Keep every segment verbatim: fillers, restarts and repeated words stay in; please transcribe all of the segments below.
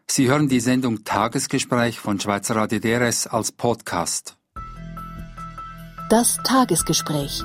Sie hören die Sendung Tagesgespräch von Schweizer Radio D R S als Podcast. Das Tagesgespräch.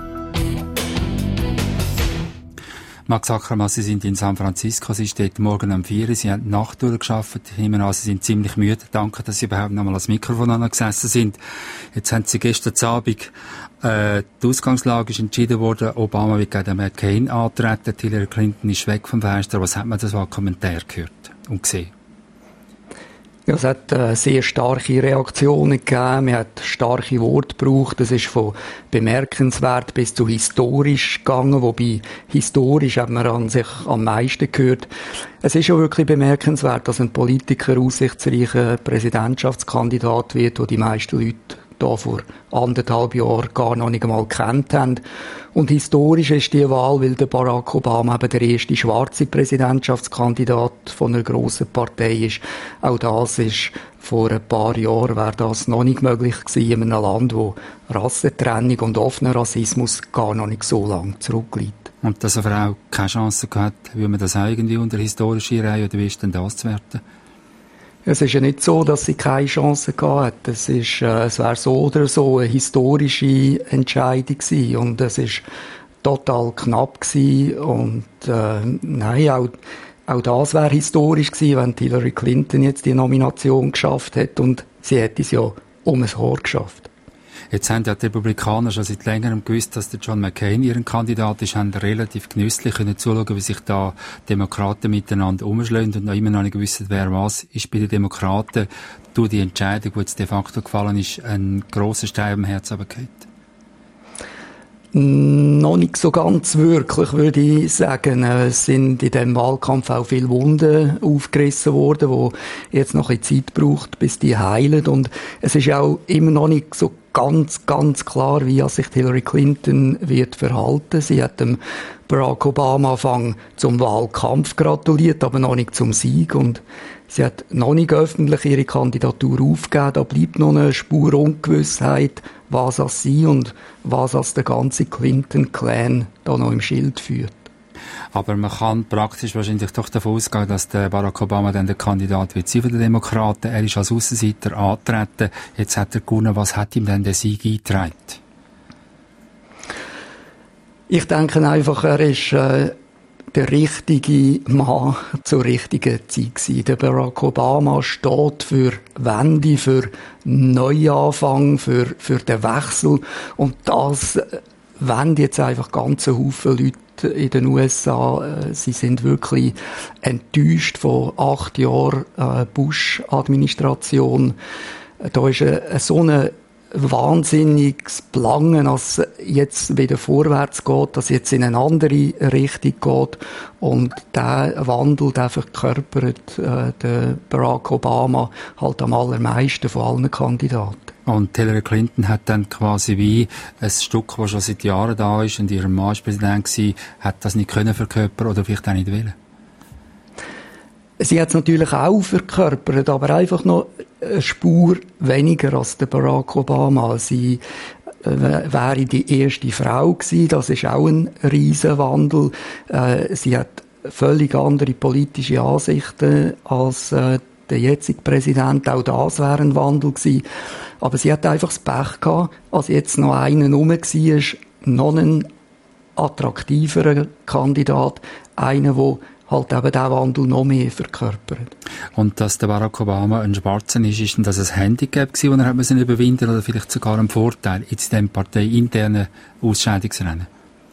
Max Ackermann, Sie sind in San Francisco, Sie stehen morgen um vier Uhr, Sie haben die Nacht durchgearbeitet, ich nehme an, Sie sind ziemlich müde. Danke, dass Sie überhaupt noch mal ans Mikrofon angesessen sind. Jetzt haben Sie gestern Abend, äh, die Ausgangslage ist entschieden worden, Obama wird gegen McCain antreten, Hillary Clinton ist weg vom Fenster. Was hat man da so an Kommentar gehört und gesehen? Ja, es hat äh, sehr starke Reaktionen gegeben, man hat starke Worte gebraucht, es ist von bemerkenswert bis zu historisch gegangen, wobei historisch hat man an sich am meisten gehört. Es ist schon wirklich bemerkenswert, dass ein Politiker aussichtsreicher Präsidentschaftskandidat wird, wo die meisten Leute da vor anderthalb Jahren gar noch nicht einmal gekannt haben. Und historisch ist die Wahl, weil der Barack Obama eben der erste schwarze Präsidentschaftskandidat von einer grossen Partei ist. Auch das ist vor ein paar Jahren wäre das noch nicht möglich gewesen in einem Land, wo Rassentrennung und offener Rassismus gar noch nicht so lange zurückliegt. Und dass eine Frau keine Chance gehabt, will man das auch irgendwie unter historische Reihe, oder wie ist denn das zu werten? Es ist ja nicht so, dass sie keine Chance gehabt hat. Es ist, äh, es wäre so oder so eine historische Entscheidung gewesen. Und es ist total knapp gewesen. Und, äh, nein, auch, auch das wäre historisch gewesen, wenn Hillary Clinton jetzt die Nomination geschafft hätte. Und sie hätte es ja um ein Haar geschafft. Jetzt haben ja die Republikaner schon seit längerem gewusst, dass der John McCain ihren Kandidat ist, haben relativ genüsslich können zuschauen, wie sich da Demokraten miteinander umschlagen und noch immer noch nicht gewusst, wer was ist bei den Demokraten. Durch die Entscheidung, die jetzt de facto gefallen ist, ein grosser Stein am Herz runtergefallen. Noch nicht so ganz wirklich, würde ich sagen. Es sind in diesem Wahlkampf auch viele Wunden aufgerissen worden, die jetzt noch ein bisschen Zeit braucht, bis die heilen. Und es ist auch immer noch nicht so ganz, ganz klar, wie sich Hillary Clinton wird verhalten. Sie hat dem Barack Obama Anfang zum Wahlkampf gratuliert, aber noch nicht zum Sieg. Und sie hat noch nicht öffentlich ihre Kandidatur aufgegeben. Da bleibt noch eine Spur Ungewissheit, was das sie und was das der ganze Clinton-Clan da noch im Schild führt. Aber man kann praktisch wahrscheinlich doch davon ausgehen, dass der Barack Obama dann der Kandidat wird sein von den Demokraten. Er ist als Aussenseiter angetreten. Jetzt hat er gewonnen. Was hat ihm denn der Sieg eingetragen? Ich denke einfach, er ist äh, der richtige Mann zur richtigen Zeit gewesen. Der Barack Obama steht für Wende, für Neuanfang, für, für den Wechsel. Und das wollen jetzt einfach ganze Haufen Leute in den U S A. Sie sind wirklich enttäuscht von acht Jahren äh, Bush-Administration. Da ist eine, so eine wahnsinniges Plangen, dass jetzt wieder vorwärts geht, dass jetzt in eine andere Richtung geht. Und der Wandel, der verkörpert äh, der Barack Obama halt am allermeisten von allen Kandidaten. Und Hillary Clinton hat dann quasi wie ein Stück, das schon seit Jahren da ist und ihr Mann war Präsident gewesen, hat das nicht können verkörpern oder vielleicht auch nicht wollen? Sie hat es natürlich auch verkörpert, aber einfach noch eine Spur weniger als der Barack Obama. Sie äh, wäre die erste Frau gewesen, das ist auch ein Riesenwandel. Äh, sie hat völlig andere politische Ansichten als äh, der jetzige Präsident, auch das wäre ein Wandel gewesen. Aber sie hat einfach das Pech gehabt, als jetzt noch einer rum war, noch ein attraktiverer Kandidat, einer, der halt eben diesen Wandel noch mehr verkörpert. Und dass der Barack Obama ein Schwarzer ist, ist denn das ein Handicap gewesen, das er hat müssen überwinden oder vielleicht sogar ein Vorteil in diesem parteiinternen Ausscheidungsrennen?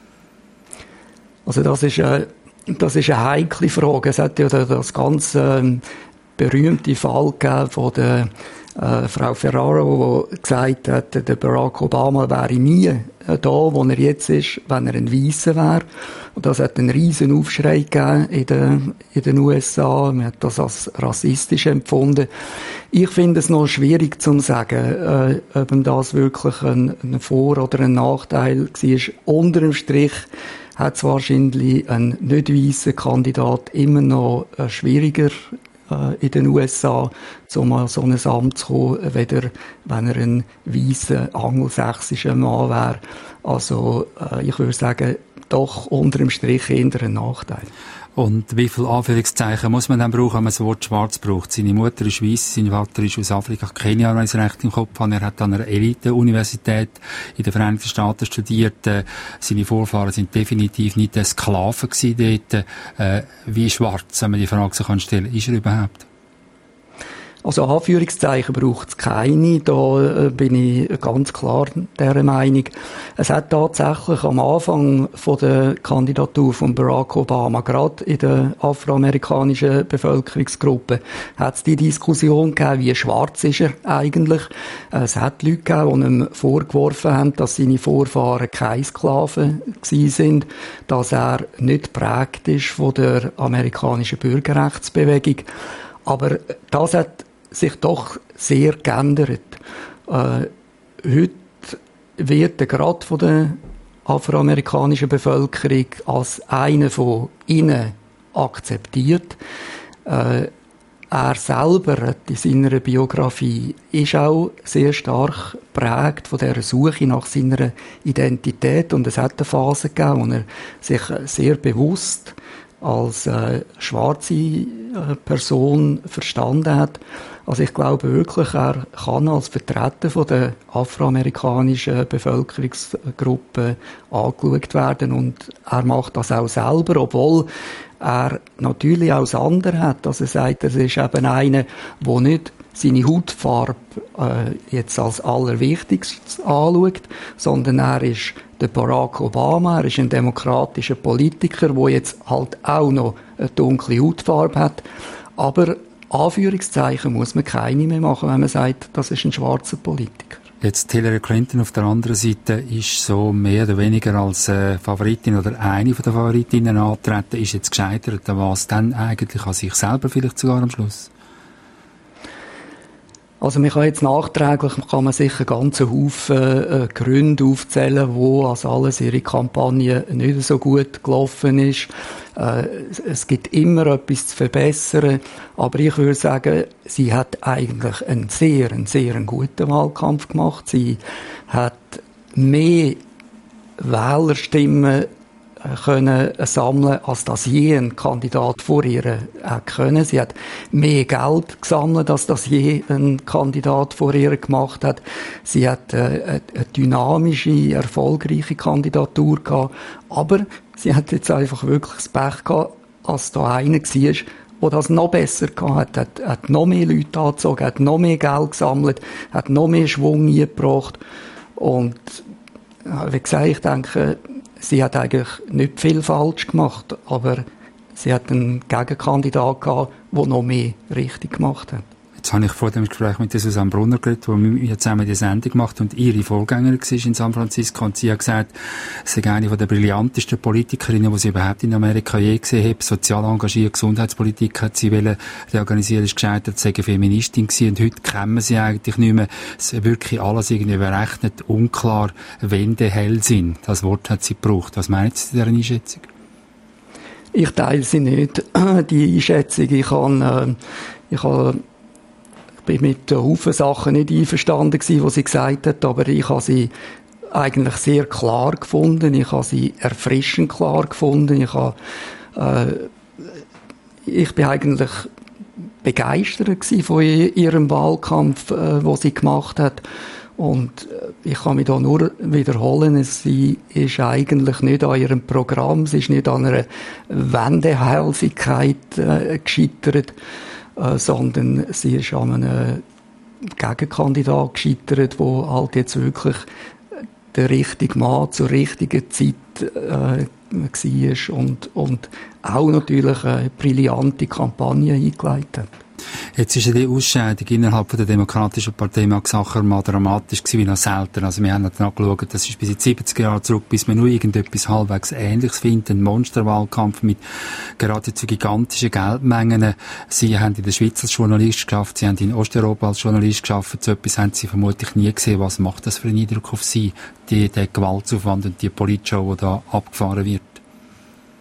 Also das ist, äh, das ist eine heikle Frage. Es hat ja das ganz äh, berühmte Fall gegeben von der äh, Frau Ferraro, die gesagt hat, der Barack Obama wäre nie äh, da, wo er jetzt ist, wenn er ein Weisser wäre. Und das hat einen riesen Aufschrei gegeben in den, in den U S A. Man hat das als rassistisch empfunden. Ich finde es noch schwierig zu sagen, äh, ob ihm das wirklich ein, ein Vor- oder ein Nachteil war. Unter dem Strich hat es wahrscheinlich ein nicht weisser Kandidat immer noch äh, schwieriger äh, in den U S A, um an so ein Amt zu kommen, weder wenn er ein weisser angelsächsischer Mann wäre. Also äh, ich würde sagen, doch unter dem Strich eher ein Nachteil. Und wie viele Anführungszeichen muss man dann brauchen, wenn man das Wort schwarz braucht? Seine Mutter ist weiss, sein Vater ist aus Afrika, Kenia, wenn ich es recht im Kopf habe. Er hat an einer Elite-Universität in den Vereinigten Staaten studiert. Äh, seine Vorfahren sind definitiv nicht Sklaven gewesen dort. Äh, wie schwarz, wenn man die Frage so stellen kann, ist er überhaupt? Also Anführungszeichen braucht es keine, da äh, bin ich ganz klar dieser Meinung. Es hat tatsächlich am Anfang von der Kandidatur von Barack Obama, gerade in der afroamerikanischen Bevölkerungsgruppe, hat es die Diskussion gegeben, wie schwarz ist er eigentlich. Es hat Leute gegeben, die ihm vorgeworfen haben, dass seine Vorfahren keine Sklaven gewesen sind, dass er nicht geprägt ist von der amerikanischen Bürgerrechtsbewegung. Aber das hat sich doch sehr geändert. Äh, heute wird er gerade von der afroamerikanischen Bevölkerung als einer von ihnen akzeptiert. Äh, er selber hat in seiner Biografie ist auch sehr stark geprägt von dieser Suche nach seiner Identität, und es hat eine Phase gegeben, wo er sich sehr bewusst als äh, schwarze äh, Person verstanden hat. Also ich glaube wirklich, er kann als Vertreter von der afroamerikanischen Bevölkerungsgruppe angeschaut werden, und er macht das auch selber, obwohl er natürlich auch das andere hat. Also er sagt, er ist eben einer, der nicht seine Hautfarbe äh, jetzt als allerwichtigstes anschaut, sondern er ist der Barack Obama, er ist ein demokratischer Politiker, der jetzt halt auch noch eine dunkle Hautfarbe hat. Aber Anführungszeichen muss man keine mehr machen, wenn man sagt, das ist ein schwarzer Politiker. Jetzt Hillary Clinton auf der anderen Seite ist so mehr oder weniger als äh, Favoritin oder eine von den Favoritinnen antreten, ist jetzt gescheitert. Was dann eigentlich an sich selber vielleicht sogar am Schluss? Also man kann jetzt nachträglich, kann man sicher ganzen Haufen äh, Gründe aufzählen, wo als alles ihre Kampagne nicht so gut gelaufen ist. Äh, es gibt immer etwas zu verbessern, aber ich würde sagen, sie hat eigentlich einen sehr, einen sehr guten Wahlkampf gemacht. Sie hat mehr Wählerstimmen können sammeln, als das je ein Kandidat vor ihr hat können. Sie hat mehr Geld gesammelt, als das je ein Kandidat vor ihr gemacht hat. Sie hat eine, eine dynamische, erfolgreiche Kandidatur gehabt. Aber sie hat jetzt einfach wirklich das Pech gehabt, als da einer war, der das noch besser gehabt hat, hat, hat noch mehr Leute angezogen, hat noch mehr Geld gesammelt, hat noch mehr Schwung eingebracht. Und, wie gesagt, ich denke, sie hat eigentlich nicht viel falsch gemacht, aber sie hat einen Gegenkandidat gehabt, der noch mehr richtig gemacht hat. Jetzt habe ich vor dem Gespräch mit der Susanne Brunner geredet, wo wir zusammen die Sendung gemacht und ihre Vorgängerin war in San Francisco, und sie hat gesagt, sie sei eine der brillantesten Politikerinnen, die sie überhaupt in Amerika je gesehen hat. Sozial engagiert, Gesundheitspolitik hat sie wollen reorganisieren, ist gescheitert, sie sei Feministin gewesen, und heute kennen sie eigentlich nicht mehr. Es ist wirklich alles irgendwie berechnet, unklar, Wende, Hellsinn. Das Wort hat sie gebraucht. Was meint Sie zu dieser Einschätzung? Ich teile sie nicht, die Einschätzung. Ich habe, äh, ich habe Ich bin mit Haufen Sachen nicht einverstanden gewesen, die sie gesagt hat, aber ich habe sie eigentlich sehr klar gefunden. Ich habe sie erfrischend klar gefunden. Ich habe, äh, ich bin eigentlich begeistert gewesen von ihrem Wahlkampf, äh, wo sie gemacht hat. Und ich kann mich da nur wiederholen, sie ist eigentlich nicht an ihrem Programm, sie ist nicht an einer Wendehalsigkeit äh, gescheitert, Äh, sondern sie ist an einem Gegenkandidat gescheitert, der halt jetzt wirklich der richtige Mann zur richtigen Zeit äh, war und, und auch natürlich eine brillante Kampagne eingeleitet hat. Jetzt ist ja die Ausscheidung innerhalb der Demokratischen Partei Max Achermann dramatisch gewesen wie noch selten. Also wir haben nachgeschaut, das ist bis in die siebziger Jahre zurück, bis man nur irgendetwas halbwegs Ähnliches findet. Ein Monsterwahlkampf mit geradezu gigantischen Geldmengen. Sie haben in der Schweiz als Journalist geschafft, Sie haben in Osteuropa als Journalist geschafft. So etwas haben Sie vermutlich nie gesehen. Was macht das für einen Eindruck auf Sie, die, der Gewaltaufwand und die Politshow, die da abgefahren wird?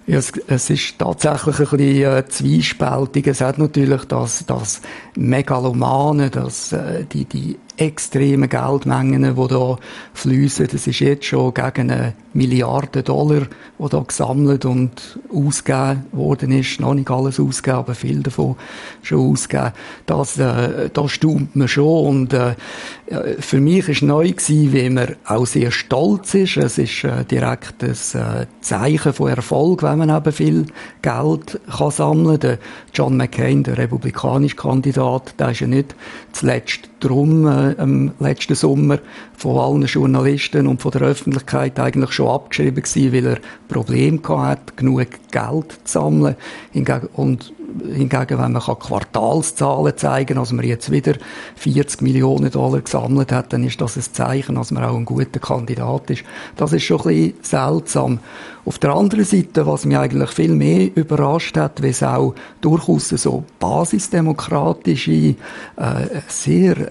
Ja, es, es ist tatsächlich ein bisschen äh, zwiespältig. Es hat natürlich das, das Megalomane, das, äh, die, die extremen Geldmengen, die da fließen. Das ist jetzt schon gegen eine Milliarde Dollar, die da gesammelt und ausgegeben worden ist. Noch nicht alles ausgegeben, aber viel davon schon ausgegeben. Das, äh, das staunt man schon. Und äh, für mich ist neu gewesen, wie man auch sehr stolz ist. Es ist äh, direkt ein äh, Zeichen von Erfolg, wenn man eben viel Geld kann sammeln. Der John McCain, der republikanische Kandidat, der ist ja nicht zuletzt drum äh, im letzten Sommer von allen Journalisten und von der Öffentlichkeit eigentlich schon abgeschrieben gewesen, weil er Probleme gehabt hat, genug Geld zu sammeln. Hingegen, und hingegen, wenn man Quartalszahlen zeigen kann, also man jetzt wieder vierzig Millionen Dollar gesammelt hat, dann ist das ein Zeichen, dass man auch ein guter Kandidat ist. Das ist schon ein bisschen seltsam. Auf der anderen Seite, was mich eigentlich viel mehr überrascht hat, wie es auch durchaus so basisdemokratische, äh, sehr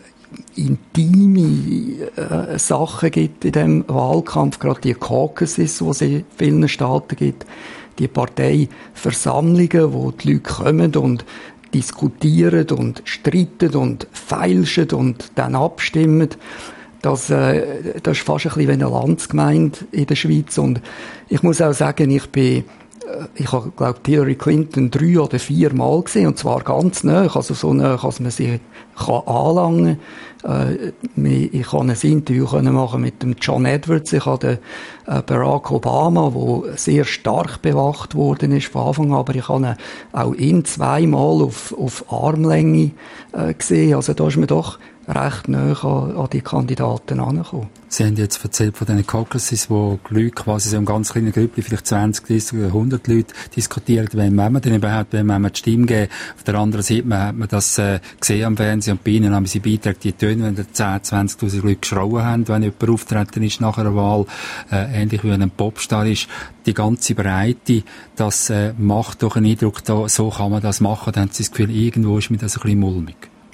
intime äh, Sachen gibt in dem Wahlkampf, gerade die Caucuses, die es in vielen Staaten gibt, die Parteiversammlungen, wo die Leute kommen und diskutieren und streiten und feilschen und dann abstimmen. Das, äh, das ist fast ein bisschen wie eine Landsgemeinde in der Schweiz. Und ich muss auch sagen, ich bin Ich habe, glaube ich, Hillary Clinton drei oder vier Mal gesehen, und zwar ganz nah, also so nah, dass man sie kann anlangen kann. Äh, ich kann ein Interview machen mit dem John Edwards, ich habe den äh, Barack Obama, der sehr stark bewacht worden ist von Anfang an, aber ich habe auch ihn zweimal auf, auf Armlänge äh, gesehen, also da ist man doch recht nahe an, an die Kandidaten herangekommen. Sie haben jetzt erzählt von diesen Caucuses, wo die Leute quasi so im ganz kleinen Grüppchen, vielleicht zwanzig, dreißig oder hundert Leute diskutieren, wem man denn überhaupt, wem man die Stimme geben. Auf der anderen Seite hat man das äh, gesehen am Fernsehen, und bei ihnen haben sie Beiträge, die tönen, wenn da zehn, zwanzigtausend Leute geschrauen haben, wenn jemand auftreten ist nach einer Wahl, äh, ähnlich wie wenn ein Popstar ist. Die ganze Breite, das äh, macht doch einen Eindruck, da, so kann man das machen, dann haben sie das Gefühl, irgendwo ist mir das ein bisschen mulmig.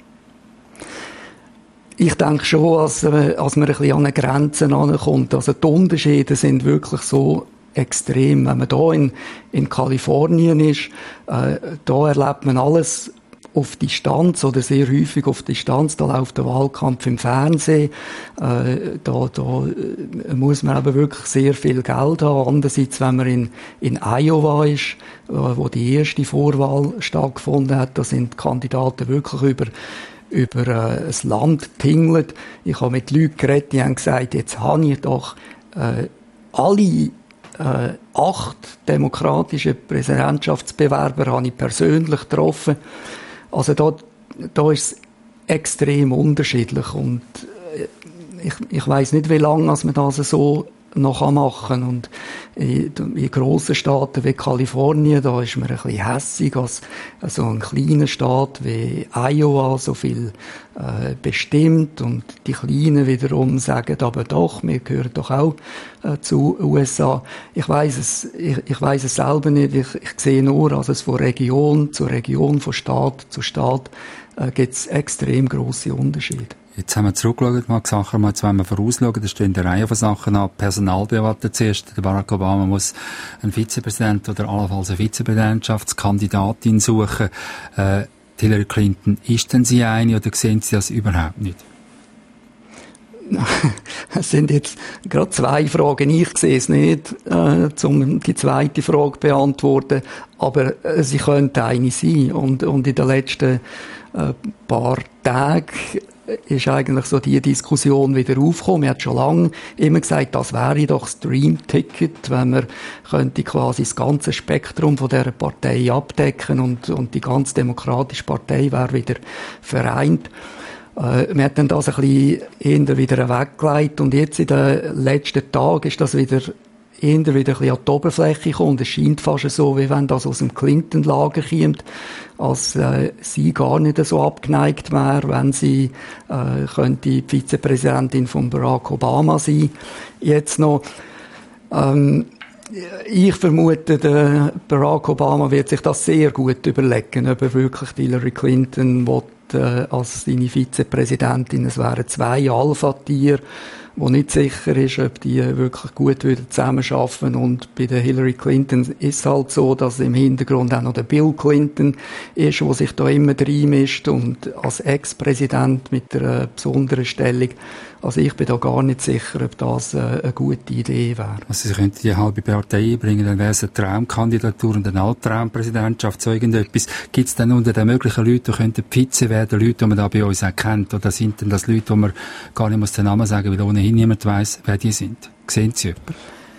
Ich denke schon, dass, äh, als man ein bisschen an eine Grenze herankommt. Also die Unterschiede sind wirklich so extrem. Wenn man da in, in Kalifornien ist, äh, da erlebt man alles auf Distanz oder sehr häufig auf Distanz. Da läuft der Wahlkampf im Fernsehen. Äh, da, da äh, muss man aber wirklich sehr viel Geld haben. Andererseits, wenn man in, in Iowa ist, äh, wo die erste Vorwahl stattgefunden hat, da sind die Kandidaten wirklich über über äh, das Land tingelt. Ich habe mit Leuten geredet, die haben gesagt, jetzt habe ich doch äh, alle äh, acht demokratische Präsidentschaftsbewerber habe ich persönlich getroffen. Also da, da ist es extrem unterschiedlich, und äh, ich, ich weiss nicht, wie lange man das so noch machen kann. Und in, in grossen Staaten wie Kalifornien, da ist man ein bisschen hässig, als so ein kleiner Staat wie Iowa so viel äh, bestimmt, und die Kleinen wiederum sagen, aber doch, wir gehören doch auch äh, zu U S A. Ich weiss es, ich, ich weiss es selber nicht. Ich, ich sehe nur, dass es von Region zu Region, von Staat zu Staat äh, gibt es extrem grosse Unterschiede. Jetzt haben wir zurückgeschaut, Max Achermann, jetzt wollen wir vorausschauen, da stehen eine Reihe von Sachen an. Personaldebatte zuerst. Der Barack Obama muss einen Vizepräsident oder allenfalls eine Vizepräsidentschaftskandidatin suchen. Äh, Hillary Clinton, ist denn sie eine, oder sehen Sie das überhaupt nicht? Es sind jetzt gerade zwei Fragen. Ich sehe es nicht, äh, um die zweite Frage zu beantworten. Aber äh, sie könnte eine sein. Und, und in den letzten äh, paar Tagen ist eigentlich so die Diskussion wieder aufgekommen. Man hat schon lange immer gesagt, das wäre doch das Dream-Ticket, wenn man könnte quasi das ganze Spektrum von dieser Partei abdecken, und, und die ganz demokratische Partei wäre wieder vereint. Äh, man hat dann das ein bisschen eher wieder weggelegt, und jetzt in den letzten Tagen ist das wieder eher wieder ein bisschen an die Oberfläche gekommen. Es scheint fast so, wie wenn das aus dem Clinton-Lager kommt, als äh, sie gar nicht so abgeneigt wäre, wenn sie äh, könnte die Vizepräsidentin von Barack Obama sein. Jetzt noch, ähm, ich vermute, der Barack Obama wird sich das sehr gut überlegen, ob er wirklich Hillary Clinton will, äh, als seine Vizepräsidentin. Es wären zwei Alpha-Tiere, wo nicht sicher ist, ob die wirklich gut würden zusammenarbeiten. Und bei der Hillary Clinton ist es halt so, dass im Hintergrund auch noch der Bill Clinton ist, der sich da immer reinmischt und als Ex-Präsident mit einer besonderen Stellung. Also ich bin da gar nicht sicher, ob das eine gute Idee wäre. Also Sie könnten die halbe Partei einbringen, dann wäre es eine Traumkandidatur und eine Albtraumpräsidentschaft, so irgendetwas. Gibt es denn unter den möglichen Leuten, die könnten Vize werden, Leute, die man da bei uns auch kennt? Oder sind denn das Leute, die man gar nicht muss den Namen sagen, weil ohnehin niemand weiss, wer die sind? Sehen Sie jemanden?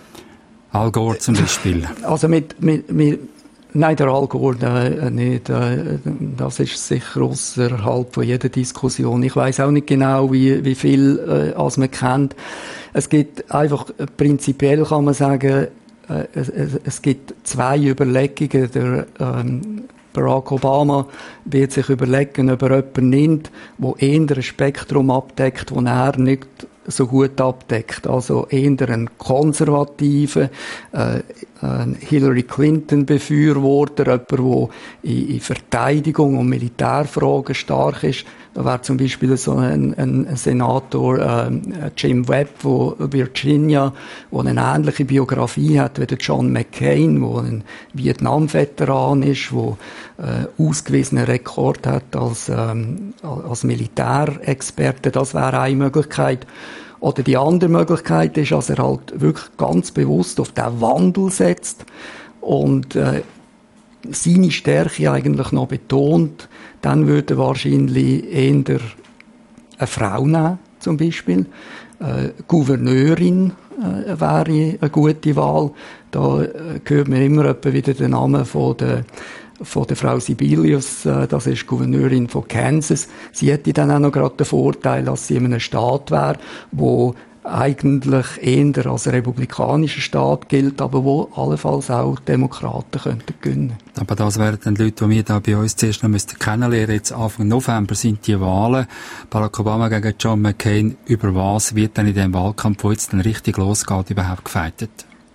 Al Gore zum Beispiel. Also mit, mit, mit Nein, der Al Gore äh, nicht. Äh, das ist sicher außerhalb von jeder Diskussion. Ich weiss auch nicht genau, wie, wie viel äh, als man kennt. Es gibt einfach, äh, prinzipiell kann man sagen, äh, es, es gibt zwei Überlegungen. Der ähm, Barack Obama wird sich überlegen, ob er jemanden nimmt, der eher ein Spektrum abdeckt, das er nicht so gut abdeckt. Also eher einen konservativen, äh, ein Hillary Clinton Befürworter, jemand, der in, in Verteidigung und Militärfragen stark ist. Da wäre zum Beispiel so ein, ein Senator, äh, Jim Webb, wo Virginia, wo eine ähnliche Biografie hat wie der John McCain, wo ein Vietnam-Veteran ist, wo äh, ausgewiesenen Rekord hat als, ähm, als Militärexperte. Das wäre eine Möglichkeit. Oder die andere Möglichkeit ist, dass er halt wirklich ganz bewusst auf den Wandel setzt und äh, seine Stärke eigentlich noch betont. Dann würde er wahrscheinlich eher eine Frau nehmen, zum Beispiel. Äh, Gouverneurin äh, wäre eine gute Wahl. Da äh, hört man immer etwa wieder den Namen von der von der Frau Sebelius, äh, das ist Gouverneurin von Kansas. Sie hätte dann auch noch gerade den Vorteil, dass sie in einem Staat wäre, wo eigentlich eher als republikanischer Staat gilt, aber wo allenfalls auch Demokraten könnten gewinnen. Aber das wären dann Leute, die wir da bei uns zuerst noch müssten kennenlernen. Jetzt Anfang November sind die Wahlen. Barack Obama gegen John McCain. Über was wird dann in dem Wahlkampf, wo jetzt dann richtig losgeht, überhaupt gefeitet?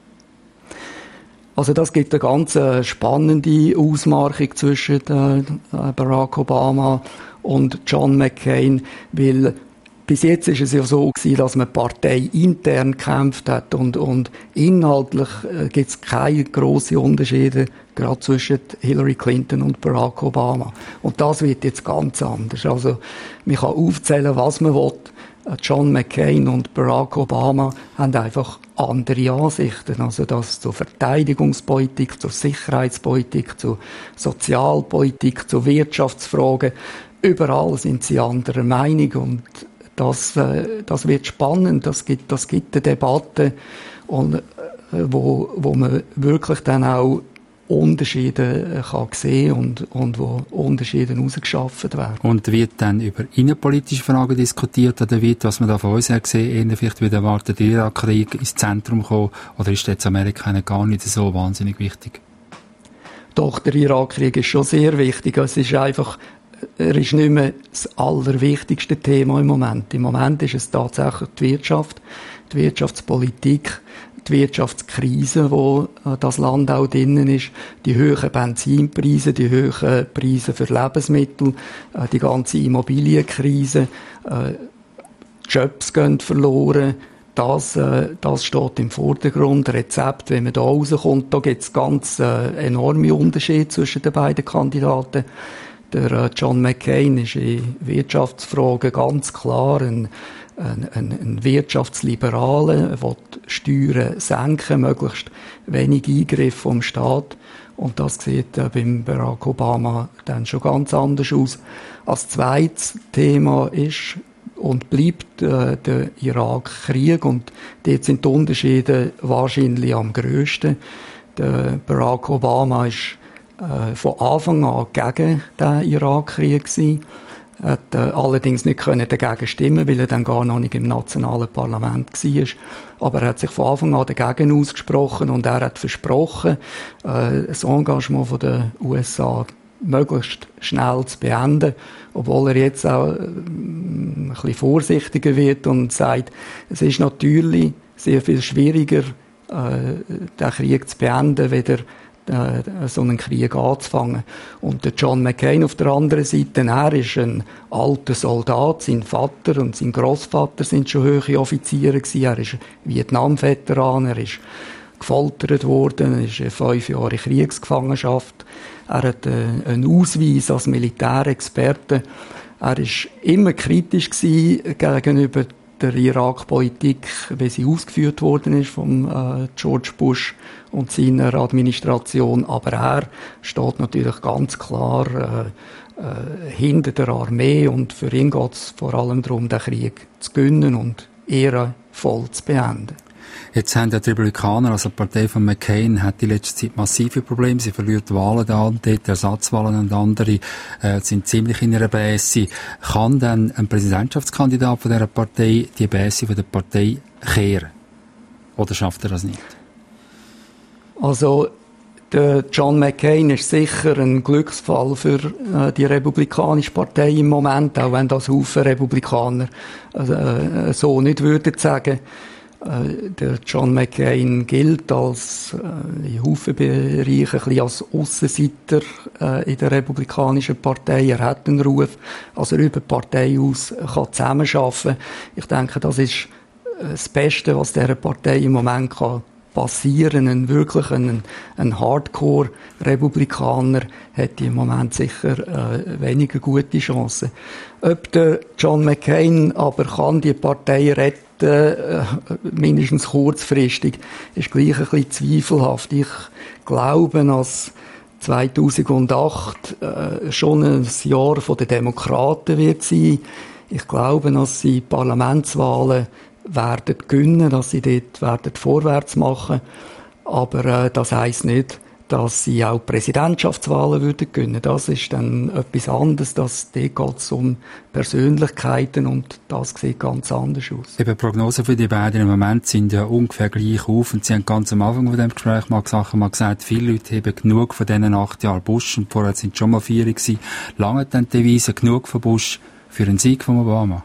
Also das gibt eine ganz äh, spannende Ausmachung zwischen äh, Barack Obama und John McCain, weil bis jetzt ist es ja so gewesen, dass man Partei intern gekämpft hat und, und inhaltlich äh, gibt es keine grossen Unterschiede gerade zwischen Hillary Clinton und Barack Obama. Und das wird jetzt ganz anders. Also man kann aufzählen, was man will. John McCain und Barack Obama haben einfach andere Ansichten. Also das zur Verteidigungspolitik, zur Sicherheitspolitik, zur Sozialpolitik, zu Wirtschaftsfragen. Überall sind sie anderer Meinung und das, äh, das wird spannend. Das gibt, das gibt eine Debatte, und, äh, wo, wo man wirklich dann auch Unterschiede kann sehen und, und wo Unterschiede herausgeschafft werden. Und wird dann über innenpolitische Fragen diskutiert oder wird, was man da von uns her gesehen, eher vielleicht wieder erwartet, der Irakkrieg ins Zentrum kommen, oder ist jetzt Amerika gar nicht so wahnsinnig wichtig? Doch, der Irakkrieg ist schon sehr wichtig. Es ist einfach, er ist nicht mehr das allerwichtigste Thema im Moment. Im Moment ist es tatsächlich die Wirtschaft, die Wirtschaftspolitik, die Wirtschaftskrise, wo das Land auch drinnen ist, die hohen Benzinpreise, die hohen Preise für Lebensmittel, die ganze Immobilienkrise, Jobs gehen verloren. Das, das steht im Vordergrund. Rezept, wenn man da rauskommt, da gibt es ganz enorme Unterschiede zwischen den beiden Kandidaten. Der John McCain ist in Wirtschaftsfragen ganz klar ein Ein, ein, ein Wirtschaftsliberaler, der Steuern senken, möglichst wenig Eingriff vom Staat. Und das sieht äh, beim Barack Obama dann schon ganz anders aus. Als zweites Thema ist und bleibt äh, der Irakkrieg. Und dort sind die Unterschiede wahrscheinlich am grössten. Der Barack Obama ist äh, von Anfang an gegen den Irakkrieg gewesen. Er hat äh, allerdings nicht können dagegen stimmen, weil er dann gar noch nicht im nationalen Parlament war. Aber er hat sich von Anfang an dagegen ausgesprochen und er hat versprochen, äh, das Engagement von den U S A möglichst schnell zu beenden, obwohl er jetzt auch äh, ein bisschen vorsichtiger wird und sagt, es ist natürlich sehr viel schwieriger, äh, den Krieg zu beenden, weder äh, so einen Krieg anzufangen. Und der John McCain auf der anderen Seite, er ist ein alter Soldat, sein Vater und sein Großvater sind schon hohe Offiziere gewesen, er ist Vietnam-Veteran, er ist gefoltert worden, er ist fünf Jahre in Kriegsgefangenschaft, er hat äh, einen Ausweis als Militärexperte. Er war immer kritisch gegenüber der Irak-Politik, wie sie ausgeführt worden ist von äh, George Bush und seiner Administration. Aber er steht natürlich ganz klar äh, äh, hinter der Armee und für ihn geht es vor allem darum, den Krieg zu gewinnen und ehrenvoll zu beenden. Jetzt haben die Republikaner, also die Partei von McCain, hat die letzte Zeit massive Probleme. Sie verliert Wahlen da und dort, Ersatzwahlen und andere äh, sind ziemlich in ihrer Bässe. Kann dann ein Präsidentschaftskandidat von dieser Partei die Bässe von der Partei kehren? Oder schafft er das nicht? Also, der John McCain ist sicher ein Glücksfall für äh, die Republikanische Partei im Moment, auch wenn das Haufen Republikaner äh, so nicht würden sagen. Der John McCain gilt als, äh, in Haufen Bereichen ein bisschen als Aussenseiter äh, in der Republikanischen Partei. Er hat einen Ruf, als er über die Partei aus kann zusammenarbeiten. Ich denke, das ist das Beste, was dieser Partei im Moment kann passieren. Ein wirklich ein, ein Hardcore-Republikaner hätte im Moment sicher äh, weniger gute Chancen. Ob der John McCain aber kann die Partei retten, Äh, mindestens kurzfristig, ist gleich ein bisschen zweifelhaft. Ich glaube, dass zweitausendacht äh, schon ein Jahr der Demokraten wird sein. Ich glaube, dass sie Parlamentswahlen werden gewinnen, dass sie dort werden vorwärts machen. Aber äh, das heisst nicht, dass sie auch Präsidentschaftswahlen würden gewinnen. Das ist dann etwas anderes. Das, dort geht es um Persönlichkeiten und das sieht ganz anders aus. Eben, Prognosen für die beiden im Moment sind ja ungefähr gleich auf und Sie haben ganz am Anfang von dem Gespräch mal gesagt, mal gesagt, viele Leute haben genug von diesen acht Jahren Bush und vorher sind schon mal vier gewesen. Lange dann die Devise genug von Bush für einen Sieg von Obama?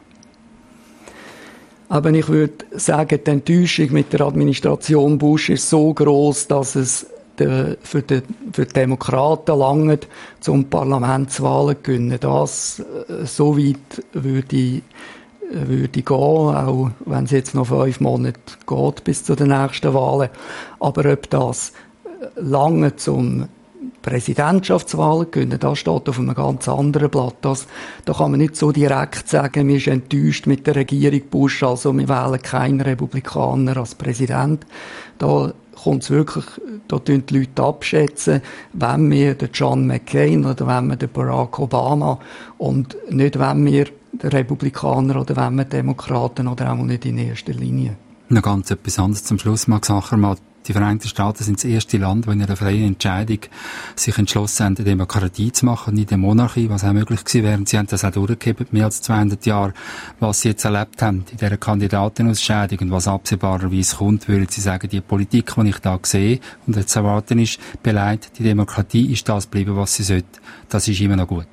Aber ich würde sagen, die Enttäuschung mit der Administration Bush ist so gross, dass es De, für, die, für die Demokraten langt, zum Parlamentswahlen zu gewinnen. Das, äh, so weit würde ich, äh, würde ich gehen, auch wenn es jetzt noch fünf Monate geht bis zu den nächsten Wahlen. Aber ob das lange zum Präsidentschaftswahlen gewinnen, das steht auf einem ganz anderen Blatt. Das, da kann man nicht so direkt sagen, man ist enttäuscht mit der Regierung Bush, also wir wählen keinen Republikaner als Präsident. Da kommt es wirklich, da tun die Leute abschätzen, wenn wir den John McCain oder wenn wir den Barack Obama und nicht wenn wir den Republikaner oder wenn wir Demokraten oder auch nicht in erster Linie. Noch ganz etwas anderes zum Schluss, Max Achermann. Die Vereinigten Staaten sind das erste Land, das in einer freien Entscheidung sich entschlossen haben, eine Demokratie zu machen und nicht eine Monarchie, was auch möglich gewesen wäre. Sie haben das auch durchgegeben, mehr als zweihundert Jahre. Was Sie jetzt erlebt haben in dieser Kandidatenausscheidung und was absehbarerweise kommt, würden Sie sagen, die Politik, die ich da sehe und jetzt erwarten ist, beleidigt, die Demokratie ist das geblieben, was sie sollte. Das ist immer noch gut.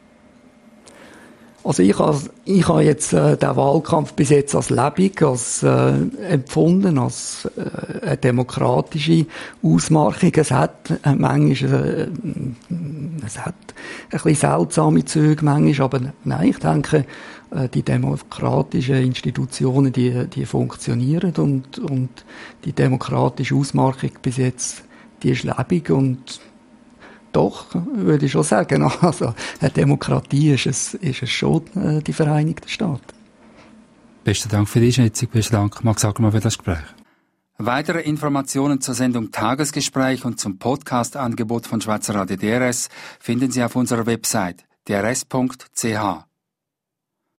Also ich habe ich habe jetzt äh, den Wahlkampf bis jetzt als lebendig, als äh, empfunden, als äh, eine demokratische Ausmachung. Es hat äh, manchmal, äh, es hat ein bisschen seltsame Züge manchmal, aber nein, ich denke, äh, die demokratischen Institutionen, die, die funktionieren und, und die demokratische Ausmachung bis jetzt, die ist lebendig und doch, würde ich schon sagen. Also, eine Demokratie ist es, ist es schon, äh, die Vereinigten Staaten. Besten Dank für die Einschätzung. Besten Dank, Max Achermann, für das Gespräch. Weitere Informationen zur Sendung Tagesgespräch und zum Podcast-Angebot von Schweizer Radio D R S finden Sie auf unserer Website d r s punkt c h.